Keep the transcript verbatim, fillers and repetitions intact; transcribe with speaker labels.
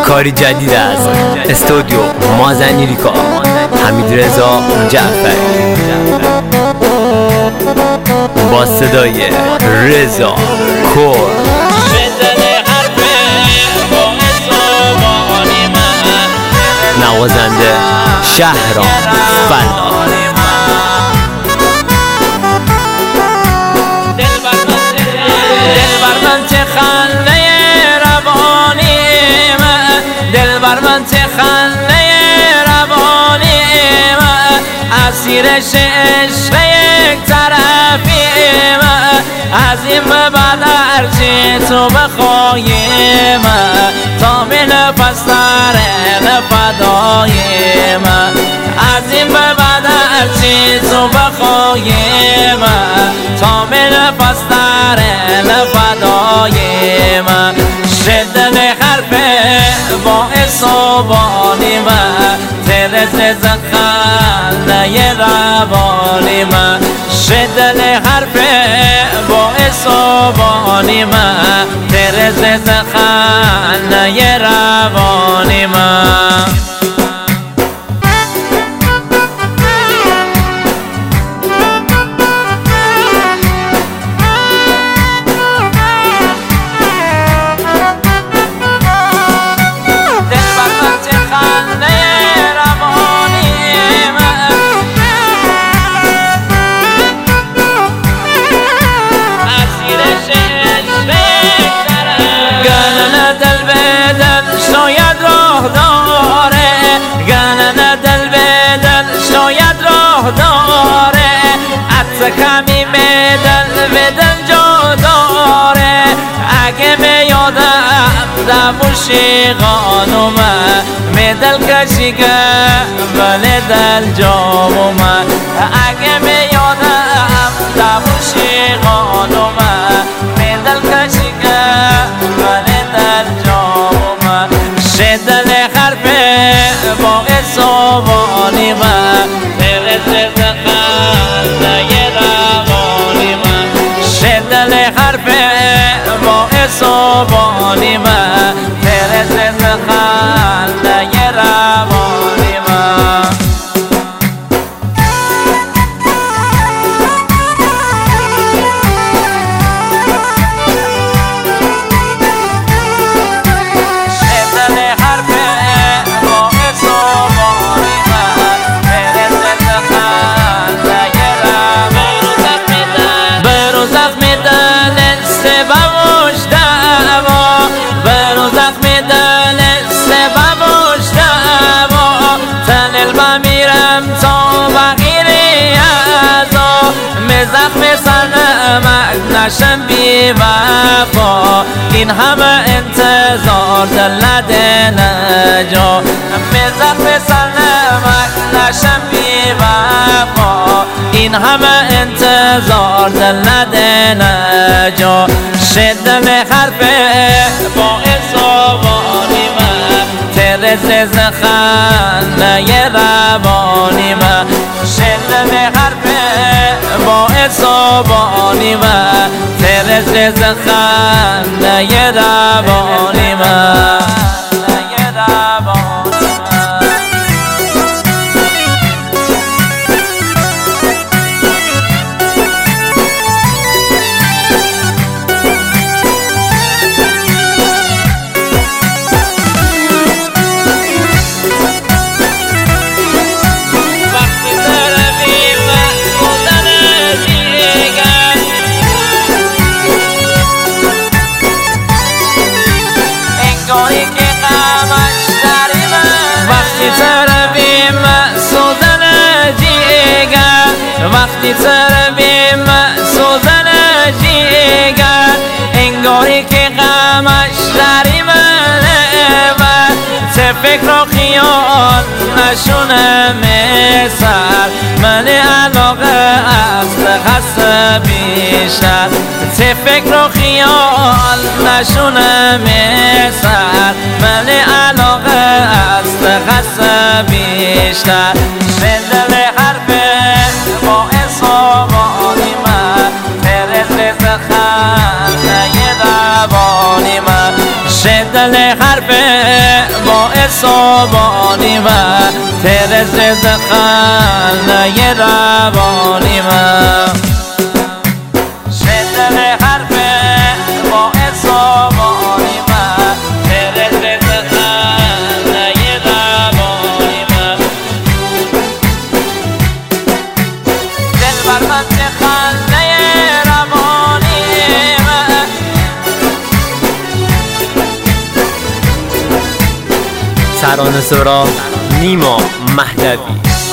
Speaker 1: کاری جدید از استودیو مازنی ریکا حمید رضا جعفری با صدای رضا کور نوازنده شهرام فلا
Speaker 2: دلبر من چه خنده روانی من اسیر عشق یک طرفی من از این به بعد هرچی تو بخوای من تا می نفس تره فدای من از این به بعد هرچی تو بخوای من تا می نفس تره فدای من شدن حرفه باعث و بانی من ترس زخنه روانی من شدن حرفه باعث و بانی من ترس زخنه روانی من داره عطر کمی به دل به دل جا داره اگه به یادم دموشی خانومه می دل کشی که ولی دل جامومه اگه به یادم دموشی خانومه می دل کشی که ولی دل جامومه شدل حرفه باعث و بانی من شدل حرفه باعث و بانی من ترس خنده روانی من شدل حرفه باعث و بانی من ترس خنده روانی من برو زخم دل سببوش دوا برو زخم دل سببوش دوا تنل بمیرم تا بغیری ازا می زخم سرنمک نشم بی وفا این همه انتظار دلد نجا می زخم سرنمک نشم بی وفا این همه انتظار دلد نجا شدن حرفه باعث و بانی من ترس زخنه روانی من شدن حرفه باعث و بانی من ترس زخنه روانی من وقتی تربیم سوزن جیگر انگاری که غمش داری منه و چه فکر و خیال نشونه میسر من علاقه از خسته بیشتر چه فکر و خیال نشونه میسر من علاقه از خسته بیشتر شدل حرفه باعث و بانی من ترس خنده روانی من شدل حرفه صابانی من ترز رز خنده روانی من شدر حرف با صابانی من ترز رز خنده روانی من دل بر من چه خنده روانی من
Speaker 1: ترانه سرا نیما مهدوی.